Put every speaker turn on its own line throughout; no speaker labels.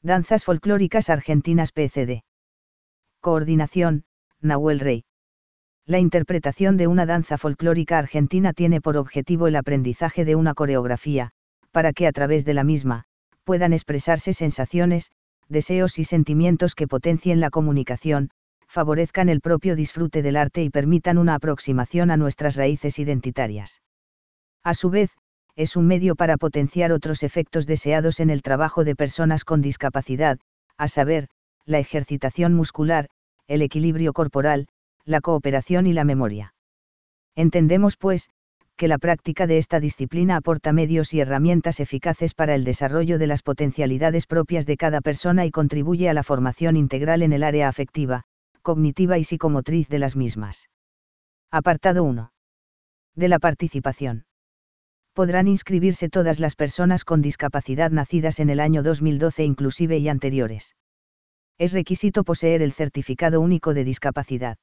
Danzas folclóricas argentinas PCD. Coordinación, Nahuel Rey. La interpretación de una danza folclórica argentina tiene por objetivo el aprendizaje de una coreografía, para que a través de la misma, puedan expresarse sensaciones, deseos y sentimientos que potencien la comunicación, favorezcan el propio disfrute del arte y permitan una aproximación a nuestras raíces identitarias. A su vez, es un medio para potenciar otros efectos deseados en el trabajo de personas con discapacidad, a saber, la ejercitación muscular, el equilibrio corporal, la cooperación y la memoria. Entendemos, pues, que la práctica de esta disciplina aporta medios y herramientas eficaces para el desarrollo de las potencialidades propias de cada persona y contribuye a la formación integral en el área afectiva, cognitiva y psicomotriz de las mismas. Apartado 1. De la participación. Podrán inscribirse todas las personas con discapacidad nacidas en el año 2012 inclusive y anteriores. Es requisito poseer el Certificado Único de Discapacidad.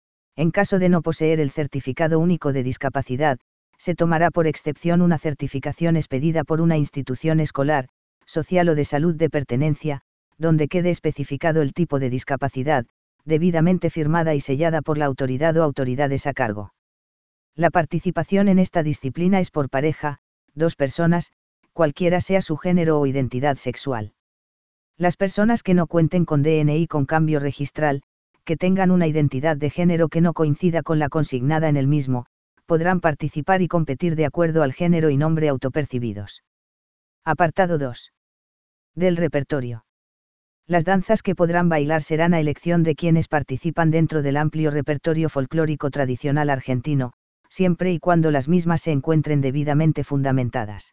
En caso de no poseer el Certificado Único de Discapacidad, se tomará por excepción una certificación expedida por una institución escolar, social o de salud de pertenencia, donde quede especificado el tipo de discapacidad, debidamente firmada y sellada por la autoridad o autoridades a cargo. La participación en esta disciplina es por pareja, 2 personas, cualquiera sea su género o identidad sexual. Las personas que no cuenten con DNI con cambio registral, que tengan una identidad de género que no coincida con la consignada en el mismo, podrán participar y competir de acuerdo al género y nombre autopercibidos. Apartado 2. Del repertorio. Las danzas que podrán bailar serán a elección de quienes participan dentro del amplio repertorio folclórico tradicional argentino, siempre y cuando las mismas se encuentren debidamente fundamentadas.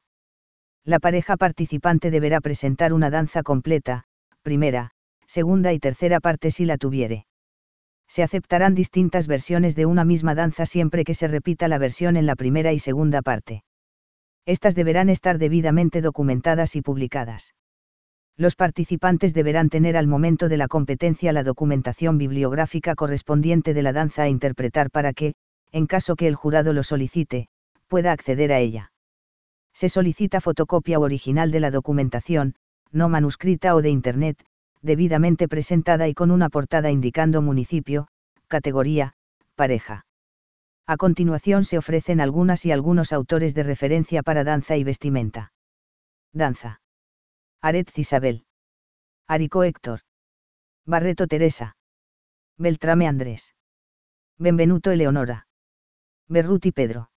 La pareja participante deberá presentar una danza completa, primera, segunda y tercera parte si la tuviere. Se aceptarán distintas versiones de una misma danza siempre que se repita la versión en la primera y segunda parte. Estas deberán estar debidamente documentadas y publicadas. Los participantes deberán tener al momento de la competencia la documentación bibliográfica correspondiente de la danza a interpretar para que, en caso que el jurado lo solicite, pueda acceder a ella. Se solicita fotocopia original de la documentación, no manuscrita o de Internet, debidamente presentada y con una portada indicando municipio, categoría, pareja. A continuación se ofrecen algunas y algunos autores de referencia para danza y vestimenta. Danza. Aretz Isabel. Arico Héctor. Barreto Teresa. Beltrame Andrés. Benvenuto Eleonora. Berruti Pedro.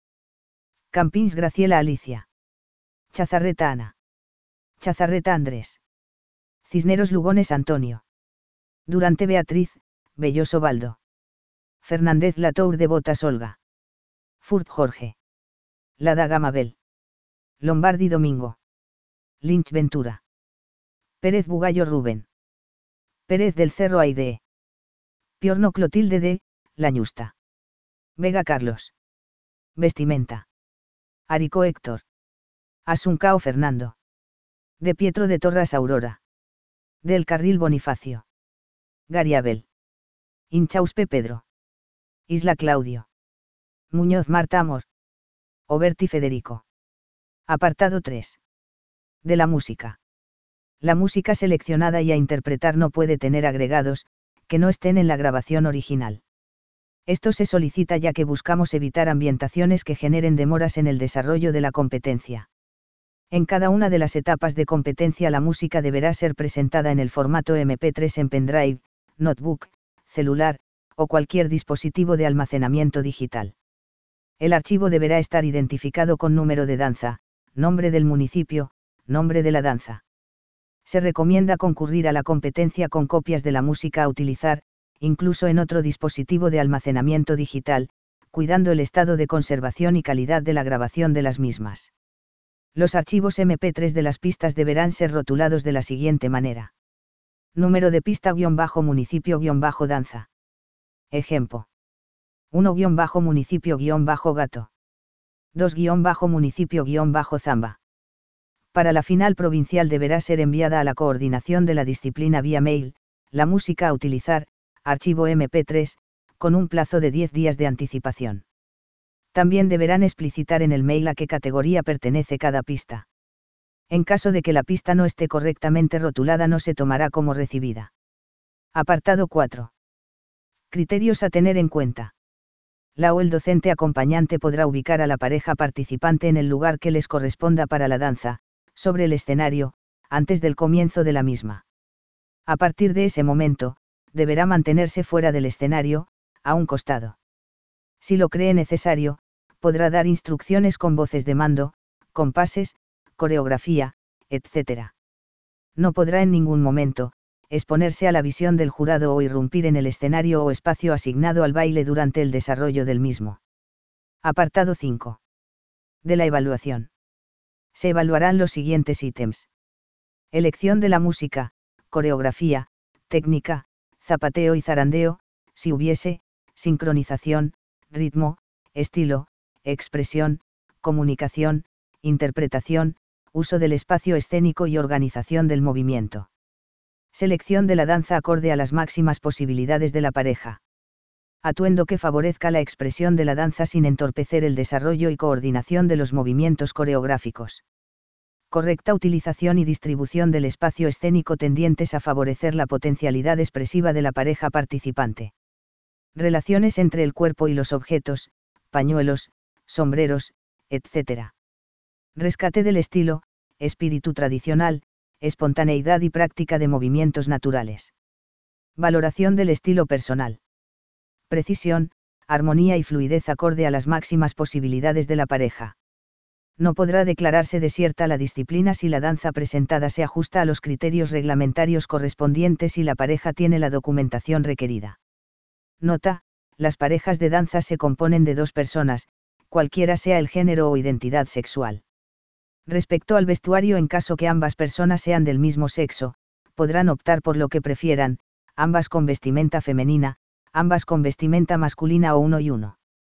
Campins Graciela Alicia. Chazarreta Ana. Chazarreta Andrés. Cisneros Lugones Antonio. Durante Beatriz, Belloso Baldo. Fernández Latour de Botas Olga. Furt Jorge. Ladaga Mabel. Lombardi Domingo. Lynch Ventura. Pérez Bugallo Rubén. Pérez del Cerro Aide. Piorno Clotilde de, Lañusta. Vega Carlos. Vestimenta. Arico Héctor. Asuncao Fernando. De Pietro de Torras Aurora. Del Carril Bonifacio. Gariabel. Inchauspe Pedro. Isla Claudio. Muñoz Marta Amor. Oberti Federico. Apartado 3. De la música. La música seleccionada y a interpretar no puede tener agregados, que no estén en la grabación original. Esto se solicita ya que buscamos evitar ambientaciones que generen demoras en el desarrollo de la competencia. En cada una de las etapas de competencia la música deberá ser presentada en el formato MP3 en pendrive, notebook, celular, o cualquier dispositivo de almacenamiento digital. El archivo deberá estar identificado con número de danza, nombre del municipio, nombre de la danza. Se recomienda concurrir a la competencia con copias de la música a utilizar, incluso en otro dispositivo de almacenamiento digital, cuidando el estado de conservación y calidad de la grabación de las mismas. Los archivos MP3 de las pistas deberán ser rotulados de la siguiente manera. Número de pista _municipio_danza. Ejemplo. 1_municipio_gato. 2_municipio_zamba. Para la final provincial deberá ser enviada a la coordinación de la disciplina vía mail, la música a utilizar, archivo MP3, con un plazo de 10 días de anticipación. También deberán explicitar en el mail a qué categoría pertenece cada pista. En caso de que la pista no esté correctamente rotulada, no se tomará como recibida. Apartado 4. Criterios a tener en cuenta. La o el docente acompañante podrá ubicar a la pareja participante en el lugar que les corresponda para la danza, sobre el escenario, antes del comienzo de la misma. A partir de ese momento, deberá mantenerse fuera del escenario, a un costado. Si lo cree necesario, podrá dar instrucciones con voces de mando, compases, coreografía, etc. No podrá en ningún momento exponerse a la visión del jurado o irrumpir en el escenario o espacio asignado al baile durante el desarrollo del mismo. Apartado 5. De la evaluación. Se evaluarán los siguientes ítems. Elección de la música, coreografía, técnica, zapateo y zarandeo, si hubiese, sincronización, ritmo, estilo, expresión, comunicación, interpretación, uso del espacio escénico y organización del movimiento. Selección de la danza acorde a las máximas posibilidades de la pareja. Atuendo que favorezca la expresión de la danza sin entorpecer el desarrollo y coordinación de los movimientos coreográficos. Correcta utilización y distribución del espacio escénico tendientes a favorecer la potencialidad expresiva de la pareja participante. Relaciones entre el cuerpo y los objetos, pañuelos, sombreros, etc. Rescate del estilo, espíritu tradicional, espontaneidad y práctica de movimientos naturales. Valoración del estilo personal. Precisión, armonía y fluidez acorde a las máximas posibilidades de la pareja. No podrá declararse desierta la disciplina si la danza presentada se ajusta a los criterios reglamentarios correspondientes y la pareja tiene la documentación requerida. Nota: las parejas de danza se componen de dos personas, cualquiera sea el género o identidad sexual. Respecto al vestuario, en caso que ambas personas sean del mismo sexo, podrán optar por lo que prefieran, ambas con vestimenta femenina, ambas con vestimenta masculina o uno y uno.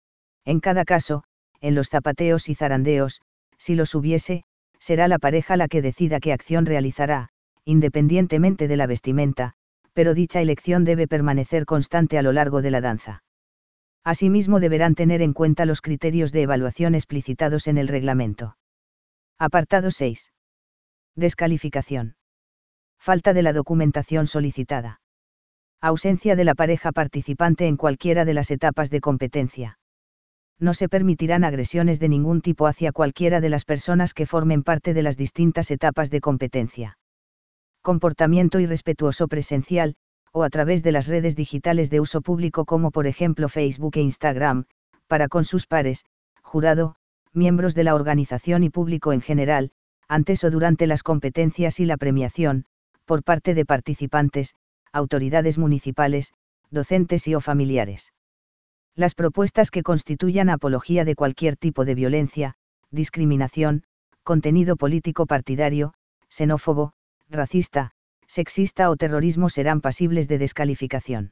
En cada caso, en los zapateos y zarandeos, si los hubiese, será la pareja la que decida qué acción realizará, independientemente de la vestimenta, pero dicha elección debe permanecer constante a lo largo de la danza. Asimismo, deberán tener en cuenta los criterios de evaluación explicitados en el reglamento. Apartado 6. Descalificación. Falta de la documentación solicitada. Ausencia de la pareja participante en cualquiera de las etapas de competencia. No se permitirán agresiones de ningún tipo hacia cualquiera de las personas que formen parte de las distintas etapas de competencia. Comportamiento irrespetuoso presencial, o a través de las redes digitales de uso público como por ejemplo Facebook e Instagram, para con sus pares, jurado, miembros de la organización y público en general, antes o durante las competencias y la premiación, por parte de participantes, autoridades municipales, docentes y o familiares. Las propuestas que constituyan apología de cualquier tipo de violencia, discriminación, contenido político partidario, xenófobo, racista, sexista o terrorismo serán pasibles de descalificación.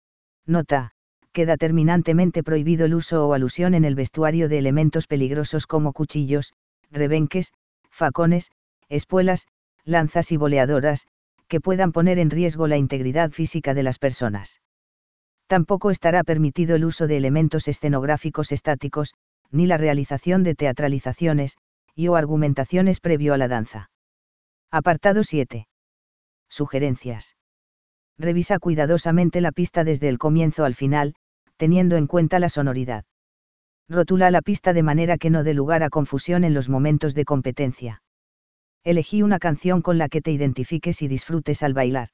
Nota: queda terminantemente prohibido el uso o alusión en el vestuario de elementos peligrosos como cuchillos, rebenques, facones, espuelas, lanzas y boleadoras, que puedan poner en riesgo la integridad física de las personas. Tampoco estará permitido el uso de elementos escenográficos estáticos, ni la realización de teatralizaciones, y o argumentaciones previo a la danza. Apartado 7. Sugerencias. Revisa cuidadosamente la pista desde el comienzo al final, teniendo en cuenta la sonoridad. Rotula la pista de manera que no dé lugar a confusión en los momentos de competencia. Elegí una canción con la que te identifiques y disfrutes al bailar.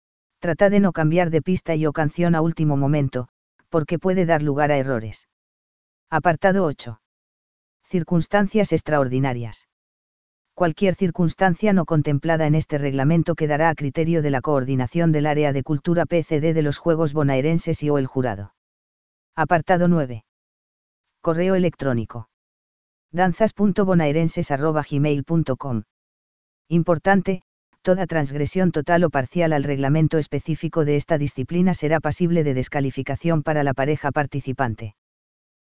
Trata de no cambiar de pista y o canción a último momento, porque puede dar lugar a errores. Apartado 8. Circunstancias extraordinarias. Cualquier circunstancia no contemplada en este reglamento quedará a criterio de la coordinación del área de cultura PCD de los Juegos Bonaerenses y o el jurado. Apartado 9. Correo electrónico. danzas.bonaerenses@gmail.com. Importante: toda transgresión total o parcial al reglamento específico de esta disciplina será pasible de descalificación para la pareja participante.